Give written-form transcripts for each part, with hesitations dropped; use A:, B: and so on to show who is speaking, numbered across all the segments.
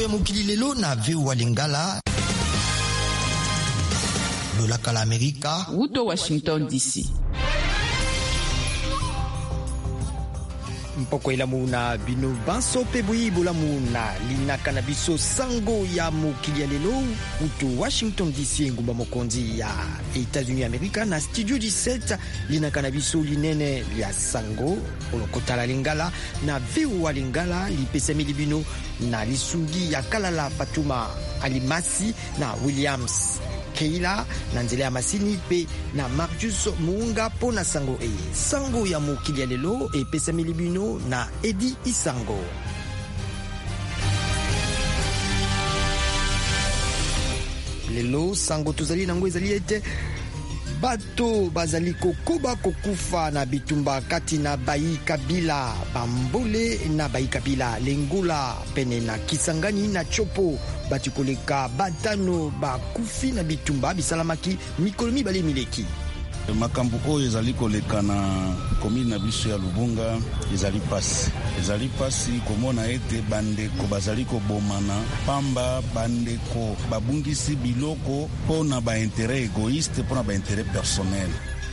A: sango ya mokili lelo na VOA Lingala. Lolaka la Amerika.
B: Wuto Washington DC.
C: Mpoko ilamu na bino banso pebui bulamu na linaka na biso sango ya mokili ya lelo utu Washington DC ngumba mokonzi ya Etats-Unis Amerika na studio 17 linaka na biso linene ya sango olokota la Lingala na VOA Lingala lipesemi libino na lisungi ya Kalala Fatuma Alimasi na Williams Keila na nzela ya masini pe na Marcus Muunga po na sango sango ya mokili ya lelo epesami libino na Edi Isango. Lelo sango tozali nango ezali ete bato bazali kokuba kokufa na bitumba kati na Bayi Kabila Bambole na Bayi Kabila Lengula pene na Kisangani na Chopo batikoleka batano bakufi na bitumba bisalamaki mikolo mibale mileki.
D: Makambo oyo ezali koleka na komine na biso ya Lubunga ezali pasi komona ete bandeko bazali kobomana pamba bandeko babungisi biloko pona ba intérêt égoïste pona ba intérêt personnel.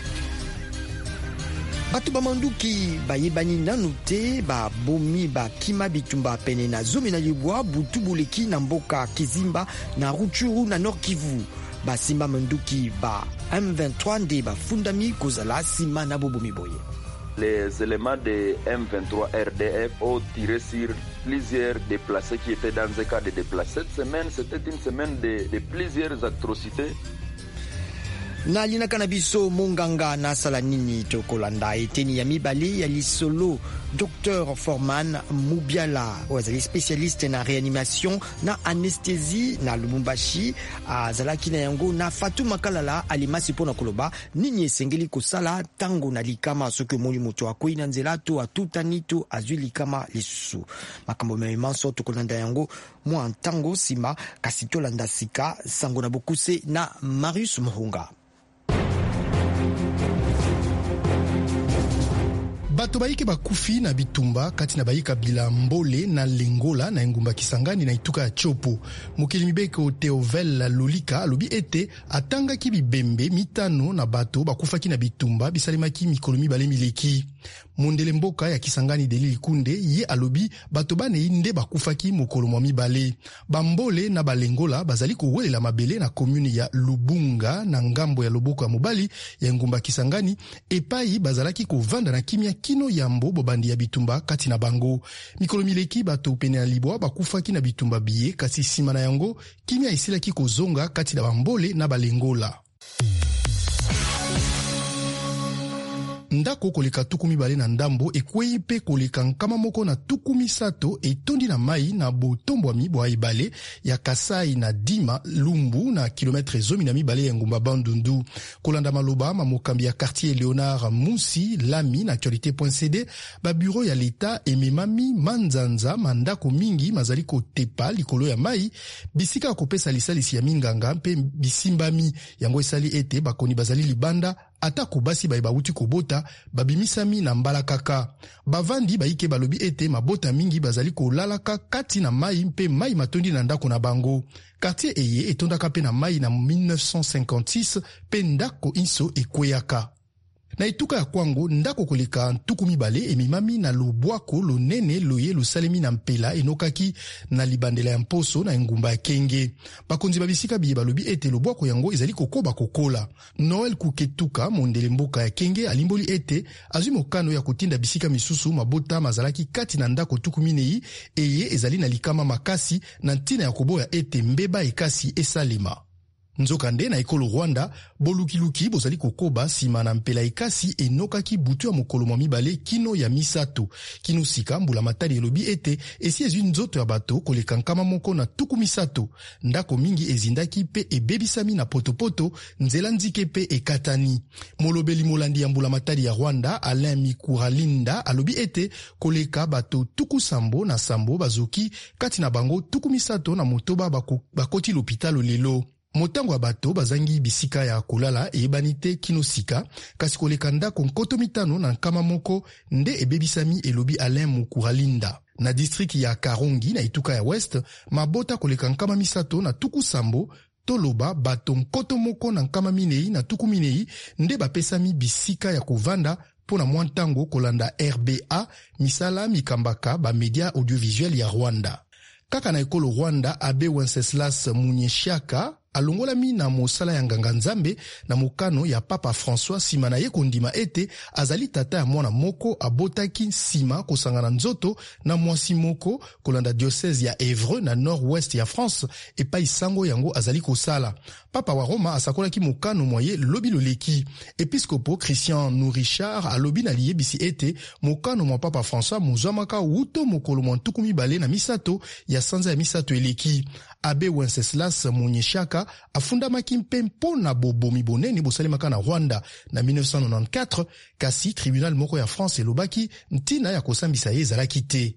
C: Bato bamanduki bayebani nanu te babomi bakima bitumba pene na zomi na libwa butu buleki na mboka Kizimba na Ruchuru na Nord Kivu. Basimba manduki ba M23 nde bafundami kozala sima na bobomi boye.
E: Les éléments de M23 RDF ont tiré sur plusieurs déplacés qui étaient dans un cas de déplacés. Cette semaine, c'était une semaine de plusieurs atrocités.
C: Na linaka na biso monganga na sala nini tokolanda eteni ya mibale ya lisolo Dr Forman Mubiala wazali spécialiste na réanimation na anesthésie na Lubumbashi azalaki na yango na Fatuma Kalala Alimasi pona koloba nini esengeli kosala tango na likama soki moli moto akoyi na nzela to atutani to azwi likama lisusu makambo memanso tokolanda yango mwa ntango sima kasi tolanda sika sango na bokuse na Marius Muhunga.
F: Bato baike bakufi na bitumba kati na Bayi Kabila Mbole na Lengola na engumba Kisangani na ituka ya Chopo. Mokili mibeko Theovel Lolika alobi ete atanga ki bibembe mitano na bato bakufaki na bitumba bisalimaki mikolo mibale mileki. Mondele mboka ya Kisangani Deli Likunde ye alobi bato bane inde bakufaki mokolo mwa mibale. Bambole na Balengola bazali kowelela mabele na commune ya Lubunga na ngambo ya loboko ya mobali ya engumba Kisangani epai bazalaki kovanda na kimia kino yambo bobandi ya bitumba kati na bango. Mikolo mileki bato pene ya libwa bakufaki na bitumba biye kasi sima na yango kimia isilaki kozonga kati na Bambole na Balengola. Ndako koleka tukumi bale na ndambo ekwei pe koleka nkama moko na tukumi sato etondi na mai na botombo mi bwa ibale ya Kasai na Dima Lumbu na kilometre zomi na mibale ya ngumba Bandundu. Kolanda maloba mamokambi ya quartier Léonard Moussi Lami na actualité.cd ba bureau ya leta ememami manzanza mandako mingi mazali kotepa likolo ya mai bisika kopesa lisalisi ya minganga mpe bisimbami yango esali ete bakoni bazali libanda ata kubasi baye bauti kobota babimisami na mbala kaka. Bavandi baike balobi ete mabota mingi bazali kolalaka kati na mai mpe mai matondi na ndako na bango. Quartier eye etondaka pe na mai na 1956 pe ndako inso ekweyaka. Na ituka ya Kwango ndako koleka ntuku mibale emimami na lobwako lonene loye losalemi na mpela enokaki na libandela ya mposo na engumba ya Kenge. Bakonzi babisika biye balobi ete lobwako yango ezali kokoba kokola. Noel Kuketuka mondele mboka ya Kenge alimboli ete azwi mokano ya kotinda bisika misusu mabota mazalaki kati na ndako tuku minei eye ezali na likama makasi na ntina ya koboya ete mbeba ekasi esalema. Nzokande na ekolo Rwanda, bolukiluki bozali kokoba sima na mpela ekasi enokaki butu ya mokolo mwa mibale kino ya misato. Kino sika mbula matali elobi ete esi ezwi nzoto ya bato koleka nkama moko na tuku misato. Ndako mingi ezindaki pe ebebisami na potopoto nzela nzike pe ekatani. Molobeli molandi ya mbula matali ya Rwanda, Alain Mikuralinda, alobi ete koleka bato tuku sambo na sambo bazoki kati na bango tuku misato na motoba bakoti l'hôpital lelo. Motango ya bato bazangi bisika ya kolala ebanite kino sika kasi koleka ndako nkoto mitano na nkama moko nde ebebisami elobi Alain Mukuralinda. Na district ya Karongi na Ituka ya West, mabota koleka nkama misato na tuku sambo, toloba bato nkoto moko na nkama minei na tuku minei nde bapesami bisika ya kovanda pona mwantango kolanda RBA, misala mikambaka ba media audiovisuel ya Rwanda. Kaka na ekolo Rwanda, Abe Wenceslas Munyeshaka alongolami na mosala ya nganga nzambe na mokano ya Papa François sima na ye kondima ete azali tata ya mwana moko abotaki nsima kosangana nzoto na mwasi moko kolanda diocese ya Évreux na nord-ouest ya France epai sango yango azali kosala. Papa wa Roma asakolaki mokano mwaye lobi loleki. Episkopo Christian Nourichard alobi na liyebisi ete mokano mwa Papa François muzamaka wuto mokolo mwa ntuku mibale na misato ya sanza ya misato eleki. Abe Wenceslas Munyeshaka afundamaki mpe mpona bobomi bonene bosalemaka na Rwanda na 1994, kasi tribunal moko ya France elobaki ntina ya kosambisa ye ezalaki te.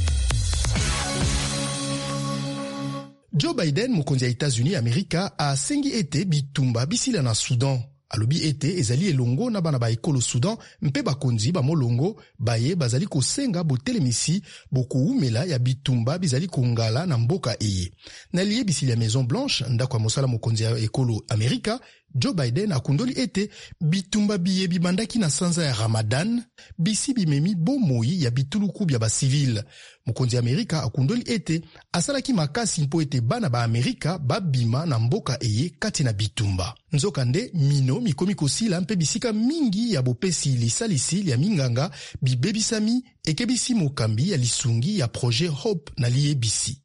F: Joe Biden, mokonzi ya États-Unis Amerika, asengi ete bitumba bisila na Sudan. Alobi ete ezali elongo na bana ba ekolo Sudan mpe bakonzi ba molongo baye bazali kosenga botelemisi bokuumela ya bitumba bizali kongala na mboka eye. Na liye bisili ya Maison Blanche, ndako ya mosala mokonzi ya ekolo Amerika, Joe Biden akundoli ete bitumba biye bibandaki na sanza ya Ramadan, bisi bimemi bomoi ya bituluku bya ba civil. Mokonzi ya Amerika akundoli ete asalaki makasi mpo ete bana ba Amerika babima na mboka eye kati na bitumba. Nzokande mino mikomi kosila mpe bisika mingi ya bopesi lisalisi ya minganga bibebisami ekebisi mokambi ya lisungi ya projet Hope na liyebisi.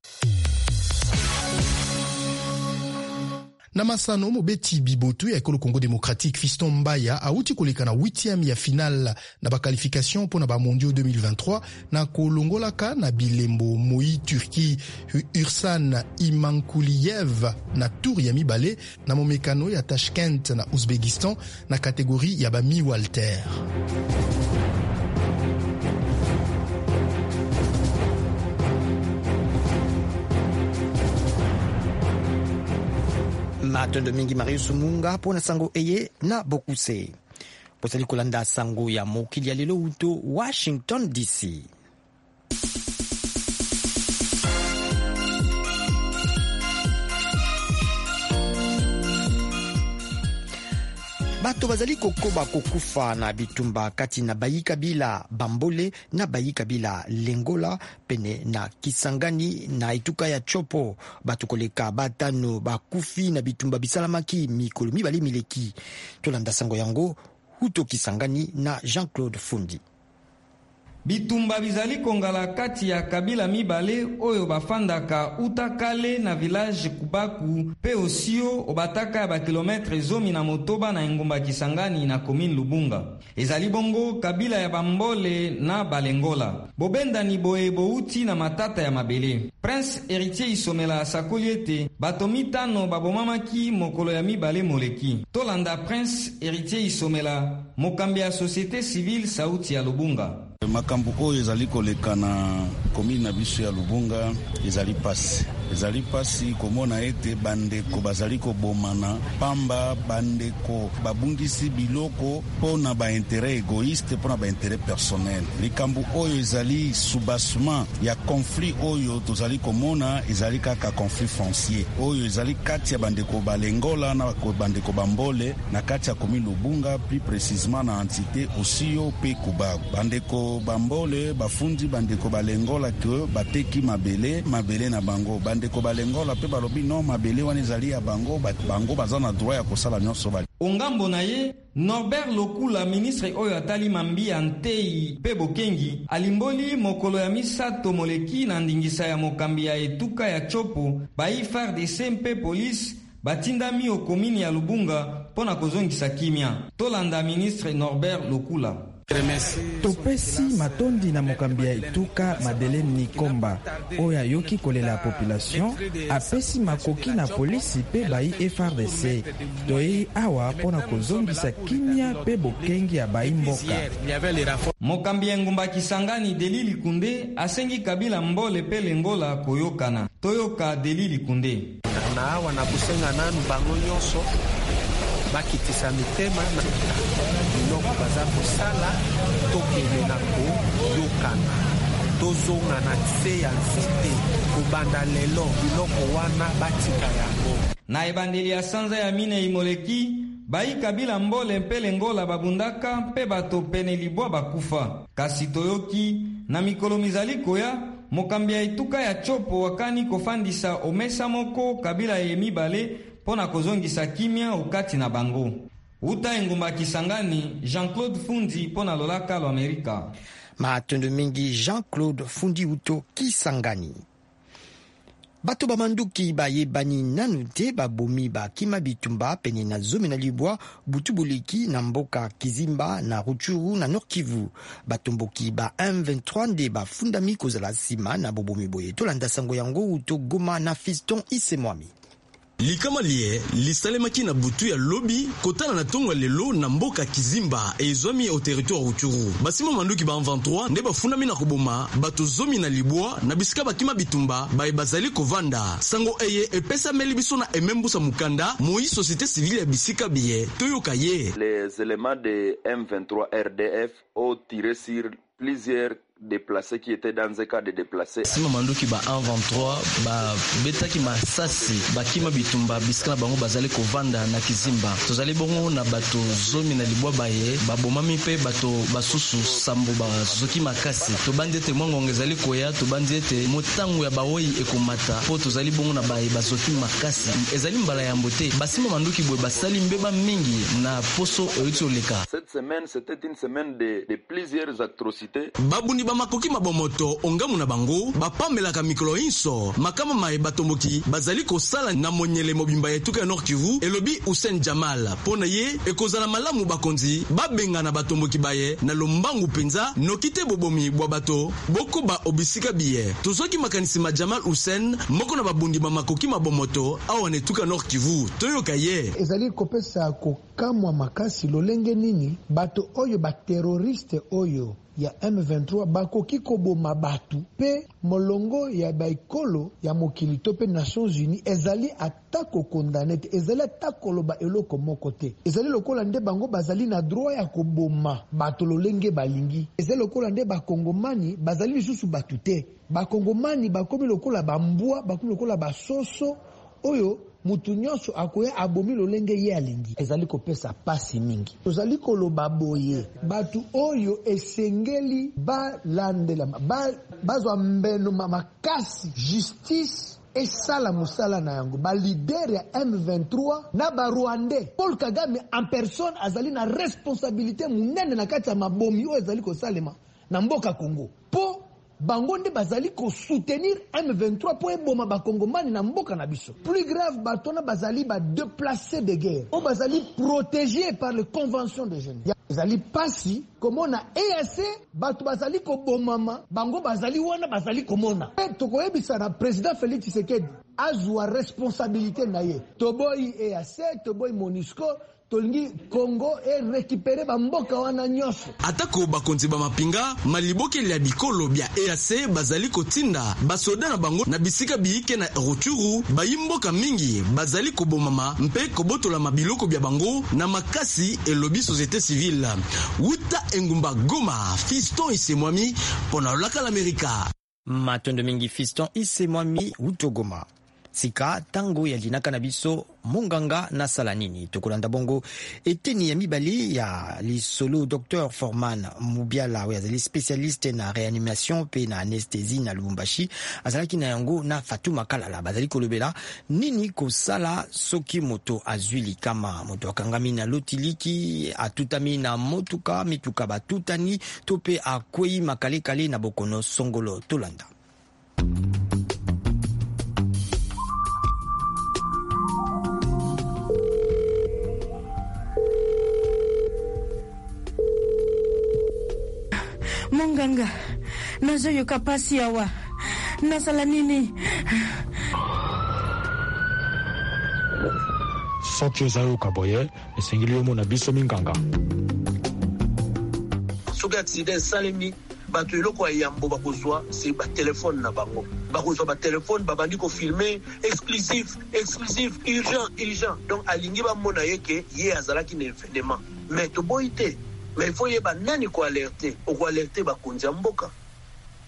F: Na masano mobeti bibotu ya ekolo Congo Démocratique Fiston Mbaya auti koleka na 8e ya final na bakalifikasyon pona ba mondiaux 2023 na kolongolaka na bilembo Moi Turki Ursan Imankuliyev na tour ya mibale na momekano ya Tashkent na Uzbekistan na kategori ya bami Walter.
C: Matondo mingi Marius Munga pona sango eye na bokuse. Posali kolanda sango ya mokili ya lelo uto Washington DC. Bato bazali kokoba kokufa na bitumba kati na Bayika Bila Bambole na Bayika Bila Lengola pene na Kisangani na Ituka ya Chopo. Bato koleka batano bakufi na bitumba bisalamaki mikolo mibale mileki. Tolanda sango yango huto Kisangani na Jean-Claude Fundi.
B: Bitumba bizali kongala kati ya kabila mibale oyo bafandaka utakale na village Kubaku pe osio obataka ya bakilometre 10 na motoba na engumba Kisangani na commune Lubunga. Ezali bongo kabila ya Bambole na Balengola. Bobenda ni boye bouti na matata ya mabele. Prince Héritier Isomela asakoli ete bato mitano babomamaki mokolo ya mibale moleki. Tolanda Prince Héritier Isomela mokambi ya société civile sauti ya Lubunga.
D: Makambo oyo ezali koleka na komine na biso ya Lubunga ezali pasi komona ete bandeko bazali kobomana pamba bandeko babungisi biloko pona ba intérêt égoïste pona ba intérêt personnel. Likambo oyo ezali soubassement ya conflit oyo tozali komona ezali kaka conflit foncier oyo ezali kati ya bandeko Balengola na bandeko Bambole na kati ya komine Lubunga, plus précisément na entité Osio pe Kubaku. Bandeko Bambole bafundi bandeko Balengola ke bateki mabele na bango. Bandeko Balengola pe balobi no mabele wana ezali ya bango baza na droit ya kosala nyonso bali.
B: Ongambo na ye Norbert Lokula, ministre oyo atali mambi antei pe bokengi, alimboli mokolo ya misato moleki na ndingisa ya mokambi ya Etuka ya Chopo bai FARDC mpe police batindami o komini ya Lubunga pona kozongisa kimia. Tolanda ministre Norbert Lokula.
G: Topesi matondi na mokambi ya Etuka Madeleine Nikomba oyo ayoki kolela population, apesi makoki na polisi pe bai FARDC. Toyei awa pona kozongisa kimia pe bokengi ya bai mboka.
B: Mokambi ya ngumba Kisangani Deli Likunde asengi kabila Mbole pe Lengola koyokana. Toyoka Deli Likunde.
H: Na awa na kusenga nanu bango nyonso bakitisa mitema na biloko baza kosala tokende na koyokana tozonga na se ya nzete kobanda lelo biloko wana batika yango.
B: Na ebandeli ya sanza ya mine imoleki bayi Kabila mbole mpele ngola babundaka mpe bato pene libwa bakufa. Kasi toyoki na mikolo mizali koya mokambi ya etuka ya chopo wakani kofandisa omesa moko Kabila ye mibale pona kozongisa kimia ukati na bango. Uta engumba Kisangani, Jean-Claude Fundi pona lolaka lo Amerika.
C: Matondo mingi Jean-Claude Fundi uto Kisangani. Bato bamanduki bayebani nanu te babomi bakima bitumba pene na zomi na libwa butubuliki na mboka Kizimba na Rutshuru na Nord Kivu. Batomboki ba M23 nde bafundami kozala nsima na bobomi boye. Tolanda sango yango uto Goma na Fiston Isemwami.
I: Likama lie lisalemaki na butu ya lobi kotana na tongo lelo na mboka Kizimba ezwami au territoire Rutshuru. Basima manduki ba 23 nde bafundami na koboma bato zomi na libwa na bisika bakima bitumba ba bazali kovanda. Sango eye epesa meli biso na emembusa mukanda moi société civile ya bisika biye toyoka ye.
E: Les éléments de M23 RDF ont tiré sur plusieurs déplacés qui étaient dans un cas de déplacés.
J: Sima manduki ba 123 ba betaki masasi bakima bitumba biskana bango bazali kovanda na Kizimba. Tozali bongo na bato zomi na libwa baye babomami pe bato basusu sambo bazoki makasi. Tobandi ete mwango ngezali koya tobandi ete motango ya baoyi ekomata po tozali bongo na baye bazoki makasi. Ezali mbala ya mbote basima manduki boye basali mbeba mingi na poso euti oleka.
E: Cette semaine c'était une semaine de plusieurs atrocités.
I: Babundi makoki mabomoto ongamu na bango bapamelaka mikolo inso makama mae batomboki bazali kosala na monyele mobimba yetuka ya Nord Kivu elobi Hussein Jamal pona ye ekozala malamu bakonzi babenga na batomboki baye na lombangu penza nokite bobomi bwa bato boko ba obisika biye tozoki makanisi ma Jamal Hussein moko na babundi makoki mabomoto awa netuka Nord Kivu toyoka ye
K: ezali kopesa kokamwa makasi lolenge nini bato oyo ba terroriste oyo ya M23 bakoki koboma batu pe molongo ya baikolo ya mokili to pe Nations Unies ezali atako condamné ezali atako loba eloko moko te ezali lokola nde bango bazali na droit ya koboma bato lolenge balingi ezali lokola nde bakongomani bazali lisusu batu te bakongomani bakomi lokola bambwa bakomi lokola basoso oyo mutu nyonso akoya abomi lolenge ye alingi ezali kopesa pasi mingi tozali koloba boye batu oyo esengeli balandela bazwa mbeno makasi justice esala musala na yango ba leader ya M23 na ba Rwandais Paul Kagame en personne azali na responsabilité munene na kati ya mabomi oyo ezali kosalema na mboka Congo po bango nde bazali ko soutenir M23 po eboma bakongomani na mboka na biso. Plus grave batona bazali ba déplacés de guerre o bazali protégés par les conventions de Genève. Bazali pasi komona EAC batu bazali ko bomama bango bazali wana bazali komona tokoyebisa na président Félix Tshisekedi azwa responsabilité na ye toboyi EAC toboyi MONUSCO tolingi Congo e récupérer bamboka wana nyonso
I: atako bakonzi ba mapinga malibokeli ya bikolo bya EAC bazali kotinda basoda na bango na bisika biike na Rutshuru bayimboka mingi bazali kobomama mpe kobotola mabiloko bya bango na makasi elobi société civile wuta engumba Goma Fiston Isemwami pona laka l'Amerika
C: matondo mingi Fiston Isemwami utogoma sika tango ya linaka na biso monganga na salanini tokolanda bongo eteni ya mibali ya lisolo Dr Forman Mubiala we azali spécialiste na réanimation pe na anesthésie na Lubumbashi azalaki na yango na Fatuma Kalala bazali kolobela nini kosala soki moto azwili kama moto akangami na lotiliki atutami na motuka mituka batutani tope akwei makale kale na bokono songolo tolanda
L: Monganga, nazoyoka pasi awa. Nasala nini?
M: Soki ozayoka boye, esengeli yo mona biso minganga.
H: Soki accident salemi, bato eloko ya yambo bakozwa, c'est ba téléphone na bango. Bakozwa ba téléphone, babandi ko filmer, exclusif, urgent. Donc alingi ba mona yeke, ye azalaki na événement. Mais to boite. Mais il faut y avoir nani ko alerter, ou ko alerter ba konja mboka.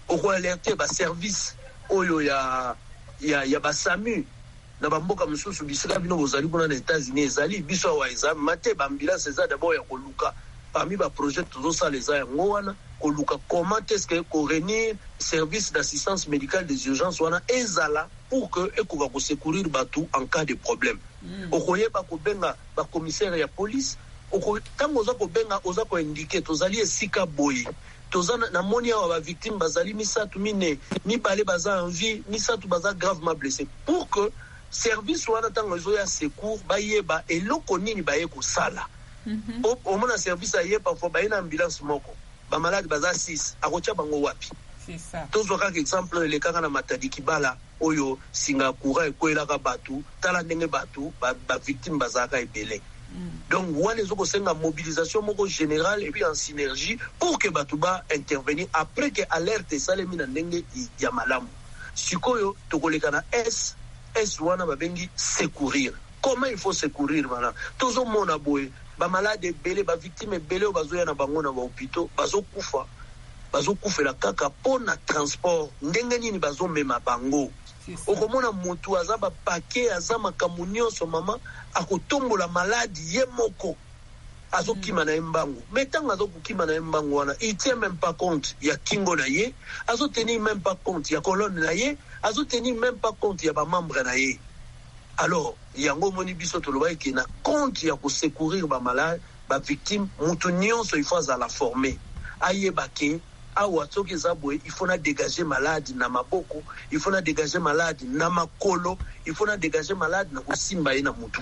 H: oko alerter ba service oyo ya ba SAMU na bamboka mususu bisika bino bozali kuna na États-Unis ezali biso wa exam mate ba ambulance eza d'abord ya koluka parmi ba projet tozo les za yango wana koluka comment est-ce que ko réunir service d'assistance médicale des urgences wana ezala pour que ekoka ko secourir batu en cas de problème. Okoyeba ko benga ba commissaire ya police tango oza ko benga oza ko indiquer tozali esika boye tozana na moni ya ba victime bazali misatu mine mibale baza en vie misatu baza gravement blessé pour que service wana tango zo ya secours bayeba eloko nini baye ko sala. Au moins service aye parfois ba ina ambulance moko ba malade baza 6 akocha bango wapi.
N: C'est ça.
H: Tozo ka exemple le kaka na Matadi Kibala oyo Singapour ekwela ka batu tala ndenge batu ba victime bazaka ebele. Donc wana ezoko senga mobilisation moko générale et puis en synergie pour que batu ba intervenir après que alerte salemi na ndenge ya malamu. Sikoyo tokoleka na S wana babengi secourir. Comment il faut secourir mana? Tozo mona boye ba malade belé ba victime belé bazoya na bango na ba hôpitaux bazokufela kaka pona transport ndenge nini bazomema bango. Okomona mutu aza ba paquet aza makambo nyonso mama akotombola malade ye moko azokima na mbango metanga azokukima na mbango wana il tient même pas compte ya kingo na ye azotenir même pas compte ya colonne na ye azotenir même pas compte ya ba membre na ye. Alors yango moni biso toloba ki na compte ya ko secourir ba malade ba victime mutu nyonso il faut à la former ayeba ke awa soki zaboye il faut na dégager malade na maboko il faut na dégager malade na makolo il faut na dégager malade na kosimba ye na mutu.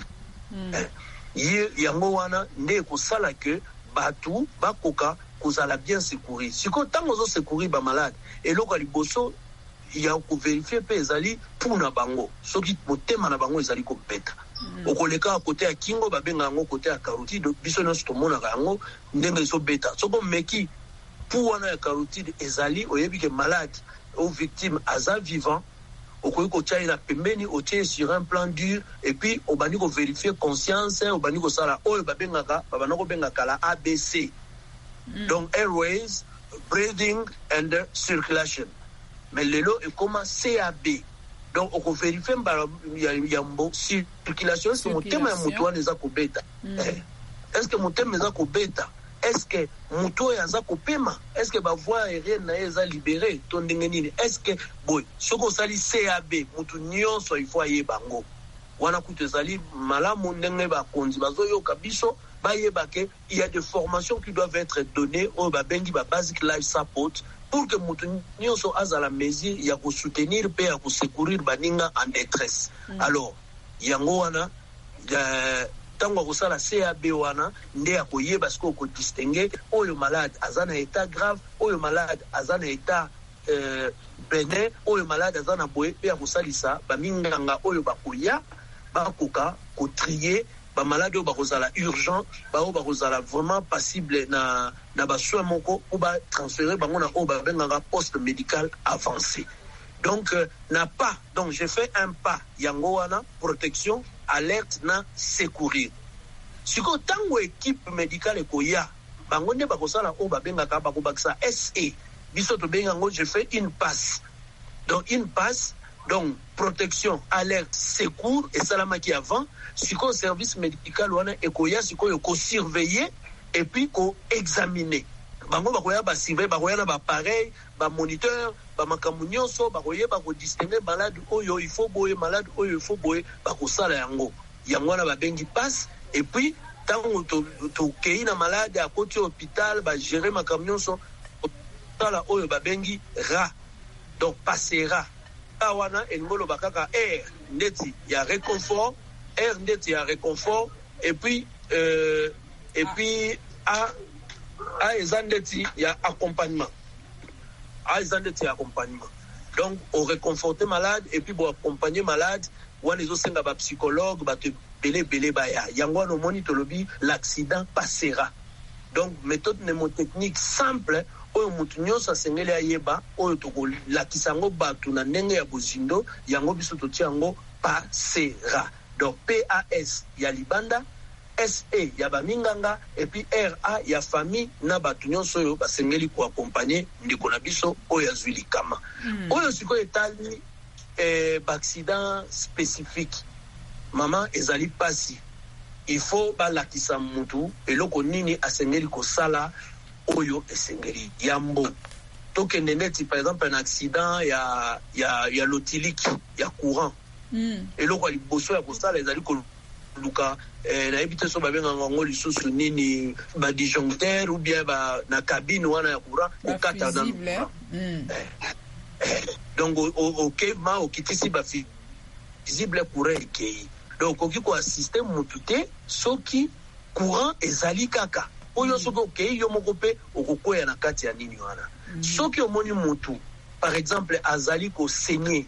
H: Ye yango wana nde ko sala que batu bakoka kozala bien secourir siko tango zo secourir ba malade eloko liboso ya ko vérifier pe ezali puna bango soki motema na bango ezali ko beta okoleka côté ya kingo babenga yango côté ya carotide biso nyonso tomona yango ndenge zo beta soko meki pour wana ya carotide ezali oyebi ke malade ou victime aza vivant okoyi ko tchaina pembeni otie sur un plan dur et puis obani ko vérifier conscience obani ko sala oyo babengaka babanako bengaka la ABC. Donc airways, breathing and circulation. Mais lelo est comme CAB. Donc on vérifie yambo circulation c'est mon thème ya mutu wana eza ko beta. Est-ce que mon thème eza ko beta? Est-ce que muto yaza kopema? Est-ce que ba voie aérienne na eza libérée to ndenge nini? Est-ce que boy soko sali CAB mutu nyonso il faut aye bango wana kutu sali malamu ndenge ba konzi bazoyo kabiso bayeba ke il y a des formations qui doivent être données au babengi ba basic life support pour que mutu nyonso azala mesure ya ko soutenir pe ya ko secourir baninga en détresse. Alors yango wana tango kosala CAB wana nde akoyeba siko ko distinguer oyo malade azana état grave oyo malade azana état bénin oyo malade azana boye pe akosalisa baminganga oyo bakoya bakoka ko trier ba malade oyo bakozala urgent bao bakozala vraiment passible na ba soins moko ou ba transférer bango na oyo babenganga poste médical avancé. Donc donc j'ai fait un pas yango wana protection alerte na secourir. Siko tango équipe médicale ekoya bango nde bakosala o babengaka bakobakisa SA biso to bengango je fais une passe. Donc une passe donc protection alerte secours et salamaki avant siko service médical wana ekoya siko ko surveiller et puis ko examiner. Bango bakoya ba surveiller bakoya na ba pareil ba moniteur ba makambo nyonso bakoye bako distinguer malade oyo il faut boye malade oyo il faut boye bakosala yango wana babengi passe et puis tango to kei na malade à côté hôpital ba gérer makambo nyonso tala oyo babengi ra donc passera wana engolo bakaka air ndeti ya réconfort air ndeti ya réconfort et puis a ezandeti ya accompagnement. Donc on réconforter malade et puis bon accompagner malade wana ezosenga ba psychologue ba te belé baya yango no monitolobi l'accident passera. Donc méthode mnémotechnique simple oyo mutu nyonso asengeli ayeba oyo tokolakisa batu na ndenge ya bozindo yango biso totia yango passera. Donc PAS ya libanda SE ya baminganga et puis RA ya famille na batu nyonso oyo basengeli ko accompagner ndeko na biso oyo azwi likama oyo siko etali accident spécifique mama ezali pasi il faut balakisa mutu eloko nini asengeli kosala oyo esengeli yambo tokende neti par exemple un accident ya lotiliki ya courant eloko liboso ya kosala ezali koluka na ebite so babenga ngongo lisusu nini ba disjoncteur ou bien ba na cabine wana ya courant okata na donc OK ma okitisi ba visible courant ekei donc okiko assister mutute soki courant ezali kaka oyo soki okei yo moko pe okokoya na kati ya nini wana soki omoni mutu par exemple azali ko saigner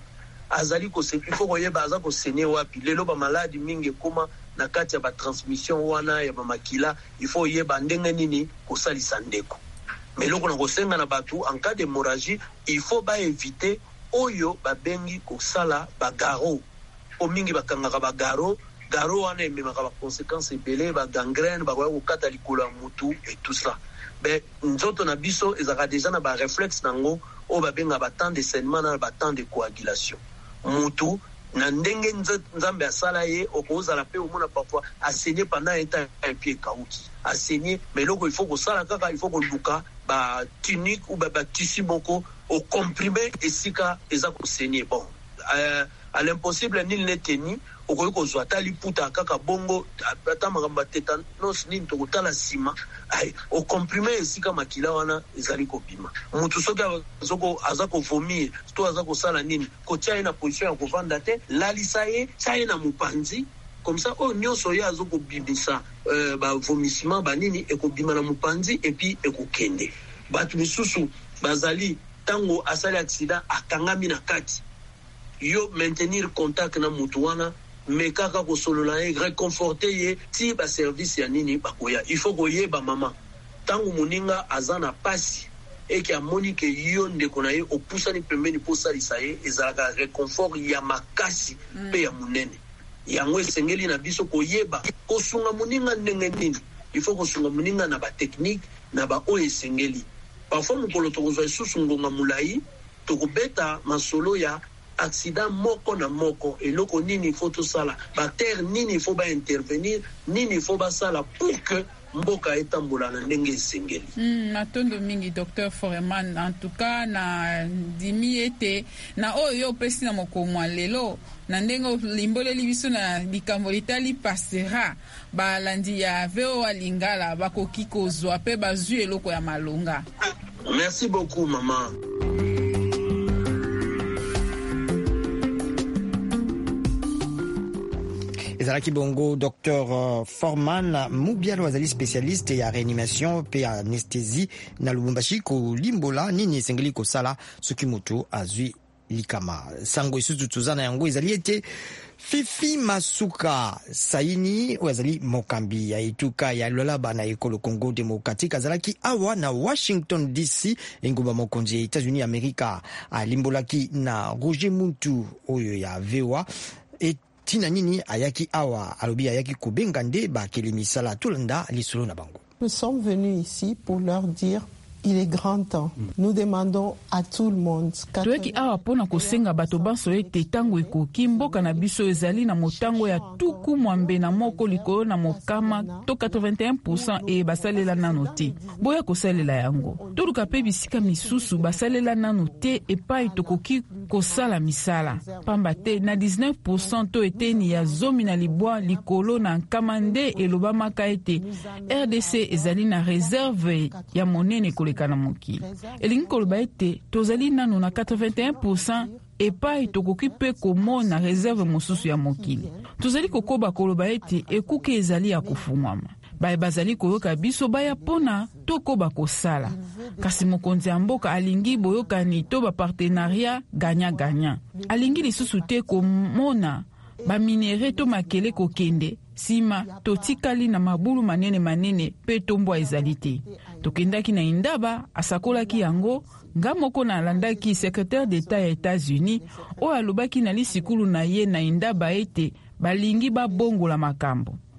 H: il faut koyeba aza ko saigner wapi lelo ba maladi mingi koma na kati ya ba transmission wana ya ba makila il faut yeba ndenge nini kosalisa ndeko mais loko na kosenga na batu en cas d'hémorragie il faut ba éviter oyo ba bengi kosala ba garo o mingi bakangaka ba garo wana ememaka ba conséquences ebele ba gangrène ba koya kokata likolo ya mutu et tout ça ben nzoto na biso ezaka déjà na ba réflexe nango o ba benga ba temps de saignement na ba temps de coagulation mutu na ndenge nzambe asala ye okozala pe omona parfois asaigner pendant un temps et puis kauki asaigner mais loko il faut kosala kaka il faut koluka ba tunique ou ba tissu moko au comprimé esika eza ko saigner bon à l'impossible nil n'est tenu okoki kozwa tali puta kaka bongo ata makambo tétanos nini tokotala nsima au comprimé esika makila wana ezali kobima mutu soki aza kovomir to aza kosala nini kotia ye na position ya kovanda te lalisa ye tia ye na mopanzi comme ça oyo nyonso ye aza kobimisa bavomissement banini ekobima na mopanzi epuis ekokende bato misusu bazali ntango asali accident akangami na kati yo maintenir contact na mutu wana mais kaka kosolola ye réconforter ye ti ba service ya nini bakoya il faut koyeba mama tangu muninga azana pasi eki amoni ke yo ndeko na ye opusani pembeni po salisa ye ezalaka réconfort ya makasi pe ya munene yango esengeli na biso koyeba kosunga muninga ndenge nini il faut kosunga muninga na ba technique na ba oyo esengeli parfois mukolo tokozwa isusu ngonga mulai tokobeta masolo ya accident moko na moko eloko nini faut tout sala ba terre nini faut ba intervenir nini faut ba sala pour que mboka etambola na ndenge esengeli
N: matondo mingi docteur Foreman en tout cas na dimi ete na oyo pesi na mokomwa lelo na ndenge limboleli biso na likambo litali passera balandi ya VOA Lingala bakoki kozwa pe bazwi eloko ya malonga.
H: Merci beaucoup maman.
C: ezalaki bongo Dr Foreman Mubialo azali spécialiste ya réanimation pe ya anesthésie na Lubumbashi kolimbola nini esengeli kosala soki moto azwi likama sango isusu tuzana yango ezali ete Fifi Masuka Saini oyo azali mokambi ya etuka ya lolaba na ekolo Congo démocratique azalaki awa na Washington DC engumba mokonzi ya États-Unis Amerika alimbolaki na Roger Muntu oyo ya VOA tina nini ayaki awa alobi ayaki kobenga nde bakeli misala tulanda lisolo na bango.
O: Nous sommes venus ici pour leur dire il est grand temps. Nous demandons à tout le monde.
N: Toeki awa pona kosenga bato banso ete tango ekoki mboka na biso ezali na motango ya tuku mwambe na moko likolo na mokama to 81% e basalela nano te. Boya kosalela yango. Toluka pe bisika misusu basalela nano te epai tokoki kosala misala. Pamba te na 19% to eteni ya zomi na libwa likolo na nkamande elobamaka ete RDC ezali na réserve ya monene koleka na mokili. Elingi koloba ete tozali nano na 81% epai tokoki pe komona réserve mosusu ya mokili. Tozali kokoba koloba ete ekuke ezali ya kofungwama. Baye bazali koyoka biso baya pona tokoba kosala. Kasi mokonzi ya mboka alingi boyokani to ba partenariat gagnant-gagnant. Alingi lisusu te komona ba minere to makele kokende sima totikali na mabulu manene pe tombwa ezali te. Tokendaki na Indaba asakolaki yango ngamoko na landaki secrétaire d'État ya États-Unis o alobaki na lisikulu na ye na Indaba ete balingi ba bongo la makambo.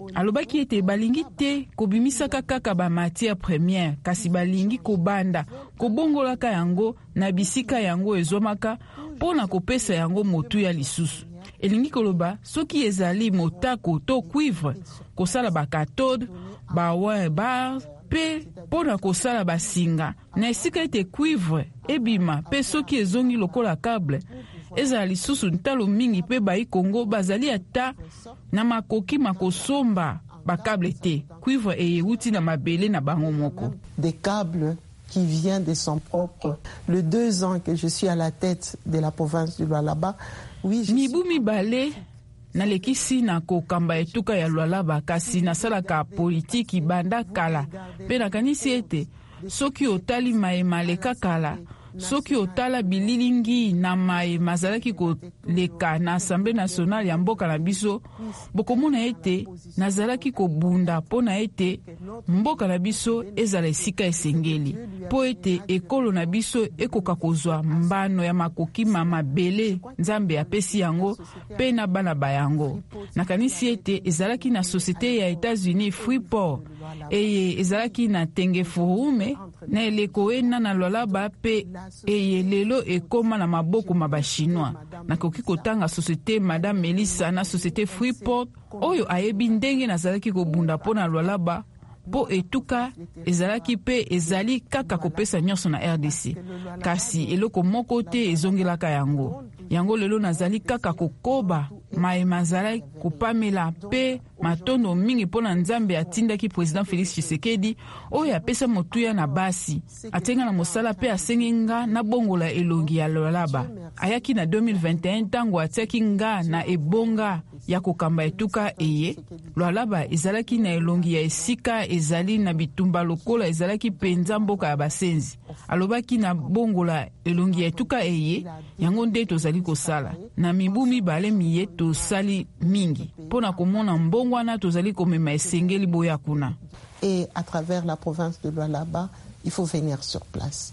N: alobaki ete balingi te kobimisaka kaka ba matière première kasi balingi kobanda kobongolaka yango na bisika yango ezwamaka mpona kopesa yango motuya lisusu. Elingi koloba soki ezali motako to cuivre kosala bakathode bawin bar pe mpona kosala basinga na esika ete cuivre ebima pe soki ezongi lokola câble ezala lisusu ntalo mingi pe bai Kongo bazali ata na makoki makosomba bakable te cuivre eyeuti na mabele na bango moko.
O: Des câbles qui vient de son propre. Le 2 ans que je suis à la tête de la province du Lualaba, oui,
N: mibu mibale nalekisi na kokamba etuka ya Lualaba kasi nasalaka politiki banda kala pe nakanisi ete soki otali maema leka kala soki otala bililingi na maema azalaki koleka na Assemblée nationale ya mboka na biso bokomona ete nazalaki kobunda mpona ete mboka na biso ezala esika esengeli mpo ete ekolo na biso ekoka kozwa mbano ya makoki mabele Nzambe apesi yango mpe na bana bayango. Nakanisi ete ezalaki na société ya États-Unis Freeport eye ezalaki na Tenge Forume na eleko ena na Lualaba pe eye lelo ekoma na maboko mabachinois. Nakoki kotanga société Madame Melissa na société Freeport oyo ayebi ndenge nazalaki kobunda mpona Lualaba po etuka ezalaki pe ezali kaka kopesa nyonso na RDC kasi eloko moko te ezongelaka yango. Yango lelo nazali kaka kokoba maema azalaki kopamela pe matondo mingi mpona Nzambe atindaki président Félix Tshisekedi oyo apesa motuya na basi atenga na mosala pe asengi nga na bongola elongi ya Lualaba. Ayaki na 2021 ntango atiaki nga na ebonga ya kokamba etuka eye Lualaba ezalaki na elongi ya esika ezali na bitumba lokola ezalaki penza mboka ya basenzi. Alobaki na bongola elongi ya etuka eye yango nde tozali kosala na mibu mibale miye tosali mingi mpona komona mbongwana tozali komema esengeli boya kuna.
O: Et à travers la province de Lualaba, il faut venir sur place.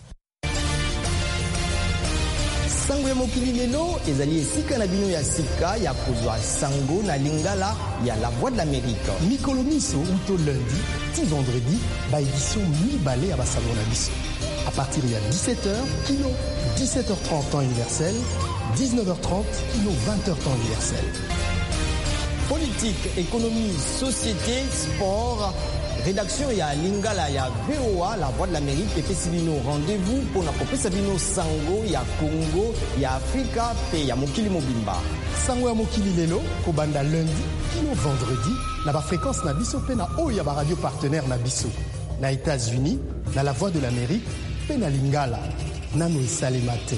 C: Sango ya mokili lelo ezali esika na bino ya sika ya kozwa sango na lingala ya La Voix de l'Amérique.
F: Mikolo miso uto lundi ti vendredi ba édition mibale ya basango na biso. À partir de 17h, kilo 17h30 temps universel, 19h30, kilo 20h temps universel.
C: Politique, économie, société, sport, rédaction ya lingala ya VOA La Voix de l'Amérique epesi bino rendez-vous pour na kopesa bino sango ya Congo ya Afrika pe ya mokili mobimba.
F: Sango ya mokili lelo kobanda lundi kino vendredi na ba fréquence na biso pe na oyo ya ba radio partenaire na biso na États-Unis na La Voix de l'Amérique pe na lingala nano esalema te.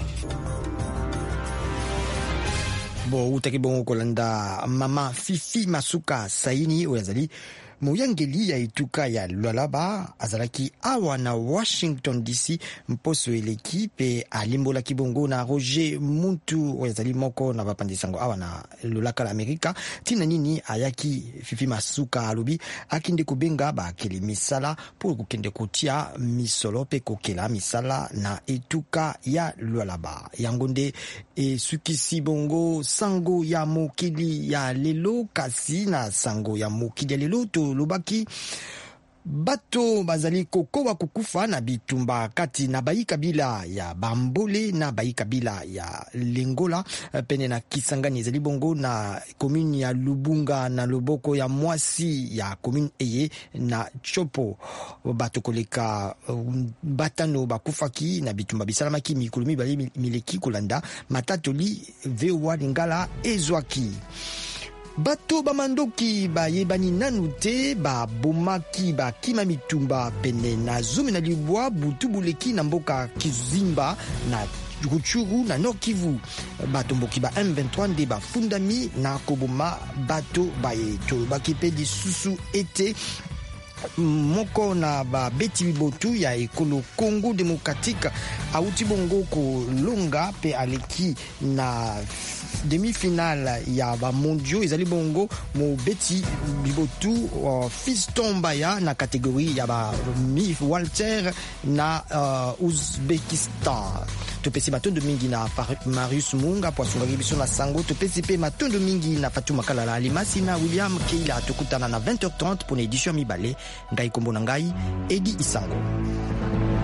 C: Bo utaki bongo kolanda mama Fifi Masuka Saini oyazali moyangeli ya etuka ya Lualaba azalaki awa na Washington DC mposo eleki pe alimbola kibongo na Roger Muntu oyazali moko na bapandisango awa na lolaka la Amerika tina nini ayaki Fifi Masuka alobi akinde kobenga ba kele misala pour kokende kotia misolo pe kokela misala na etuka ya Lualaba yangonde e sukisi bongo sango ya mokili ya lelo kasi na sango ya mokili ya lelo to lobaki bato bazali kokowa kukufa na bitumba kati na bai kabila ya Bambole na bai kabila ya Lengola pene na Kisangani ezali bongo na commune ya Lubunga na loboko ya Mwasi ya commune eye na Chopo bato koleka batano bakufaki na bitumba bisalamaki mikolo mibale mileki kolanda matatoli VOA Lingala ezwaki. Bato bamandoki bayebani nanu te babomaki bakima mitumba pene na zomi na libwa butu buleki na mboka Kizimba na Ruchuru na Nord Kivu. Bato mboki ba M23 nde bafundami na koboma bato bayeto bakipe lisusu ete moko na ba beti bibotu ya ekolo Congo Démocratique auti bongo kolonga pe aleki na demi-finale ya ba mondio ezali bongo mo beti bibotu Fiston Mbaya na kategorie ya ba Walter na Uzbekistan. topesi matondo mingi na Marius Munga po asunga biso na sango, topesi pe matondo mingi na Fatuma Kalala Alimasi na William Keila. Tokutana na 20h30 pour une édition mibale. Ngai kombo na ngai Edi Isango.